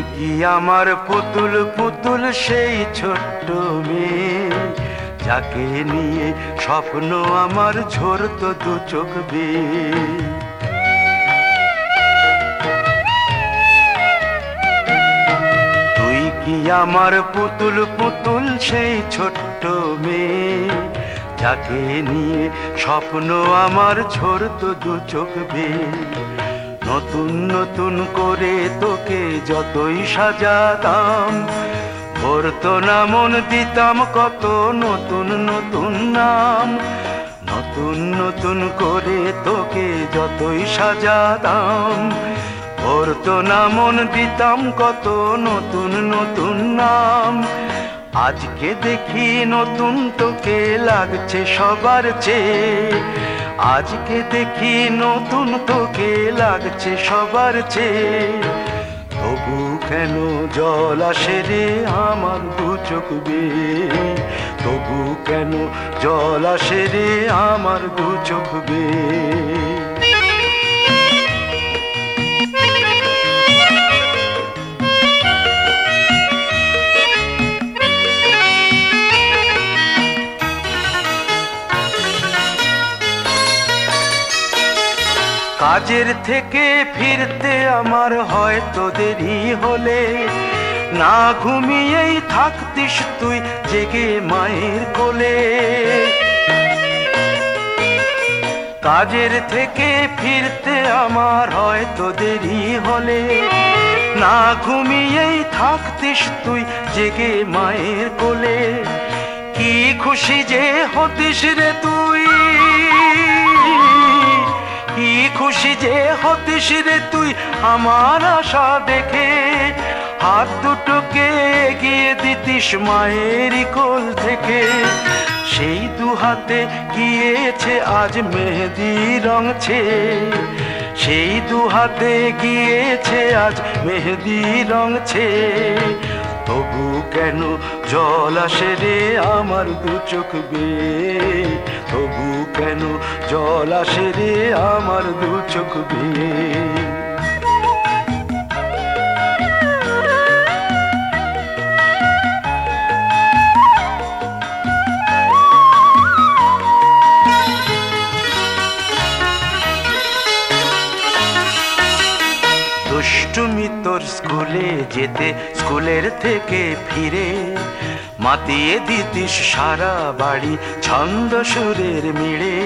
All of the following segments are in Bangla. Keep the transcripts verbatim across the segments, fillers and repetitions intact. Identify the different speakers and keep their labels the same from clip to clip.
Speaker 1: কি আমার পুতুল পুতুল সেই ছোট্ট মেয়ে, যাকে নিয়ে স্বপ্ন আমার ঝরতো দু চোখ বেয়ে। তুই কি আমার পুতুল পুতুল সেই ছোট্ট মেয়ে, যাকে নিয়ে স্বপ্ন আমার ঝরতো দু চোখ বেয়ে। নতুন নতুন করে তোকে যতই সাজাতাম, ভরতো না মন দিতাম কত নতুন নতুন নাম। নতুন নতুন করে তোকে যতই সাজাতাম, ভরতো না মন দিতাম কত নতুন নতুন নাম। আজকে দেখি নতুন তোকে লাগছে সবার চেয়ে, আজকে দেখি নতুন তোকে লাগছে সবার চেয়ে। তবু কেন জল আসে রে আমার দু চোখ বেয়ে, তবু কেন জল আসে রে আমার দু চোখ বেয়ে। কাজের থেকে ফিরতে আমার হয়তো দেরি হলে, না ঘুমিয়েই থাকতিস তুই জেগে মায়ের কোলে। কাজের থেকে ফিরতে আমার হয়তো দেরি হলে, না ঘুমিয়েই থাকতিস তুই জেগে মায়ের কোলে। কি খুশি যে হতিস রে তুই, কি খুশি যে হতিস রে তুই আমার আশা দেখে। হাত দুটোকে এগিয়ে দিতিস মায়ের কোল থেকে, সেই দু হাতে গিয়েছে আজ মেহেদি রঙছে। সেই দু হাতে গিয়েছে আজ মেহেদি রঙছে। তবু কেন জল আসে রে আমার দু চোখ বেয়ে, তবু কেন জল আসে রে আমার দু চোখ বেয়ে। দুষ্টুমি তোর স্কুলে যেতে, স্কুলের থেকে ফিরে মাতিয়ে দিতিস সারা বাড়ি ছন্দ সুরের মিড়ে।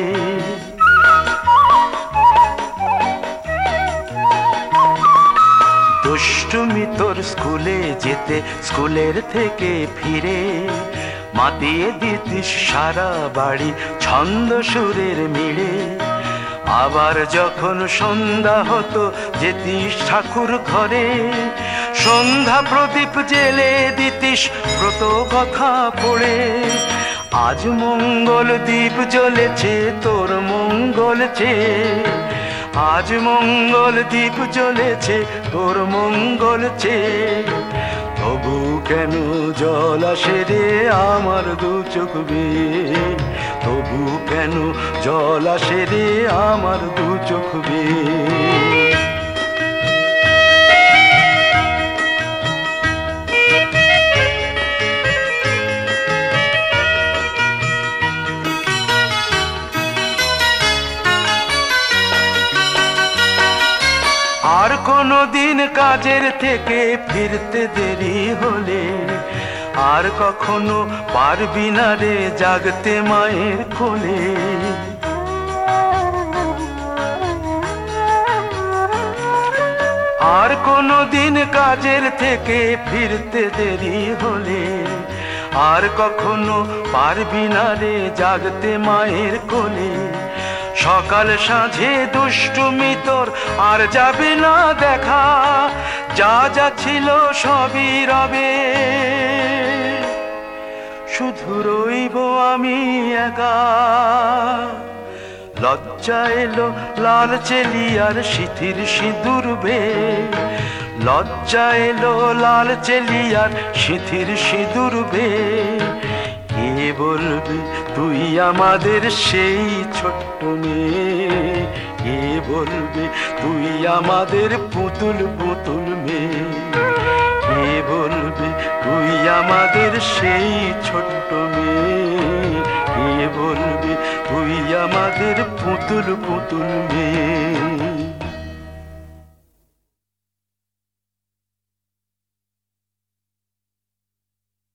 Speaker 1: দুষ্টুমি তোর স্কুলে যেতে, স্কুলের থেকে ফিরে মাতিয়ে দিতিস সারা বাড়ি ছন্দ সুরের মিড়ে। আবার যখন সন্ধ্যা হতো যেতিস ঠাকুর ঘরে, সন্ধ্যা প্রদীপ জেলে দিতিস ব্রত কথা পড়ে। আজ মঙ্গল দ্বীপ জ্বলেছে তোর মঙ্গল চেয়ে, আজ মঙ্গল দ্বীপ জ্বলেছে তোর মঙ্গল চেয়ে। তবু কেন জল আসে রে আমার দু চোখ বেয়ে, তবু কেন জল আসে রে আমার দু চোখ বেয়ে। আর কোনো দিন কাজের থেকে ফিরতে দেরি হলে, আর কখনো পারবি না রে জাগতে মায়ের কোলে। আর কোনো দিন কাজের থেকে ফিরতে দেরি হলে, আর কখনো পারবি না রে জাগতে মায়ের কোলে। সকাল সাঁঝে দুষ্টুমি তোর আর যাবে না দেখা, যা যা ছিল সবই রবে। শুধু রইব আমি একা, লজ্জা এলো লাল চেলিয়ার সিথির সিঁদুর বেয়ে। লজ্জা এলো লাল চেলিয়ার সিথির সিঁদুর বেয়ে। কে বলবি তুই আমাদের সেই ছোট্ট মেয়ে, কে বলবে তুই আমাদের পুতুল পুতুল মেয়ে। আমাদের সেই ছোট্ট মেয়ে, কে বলবে তুই আমাদের পুতুল পুতুল মেয়ে।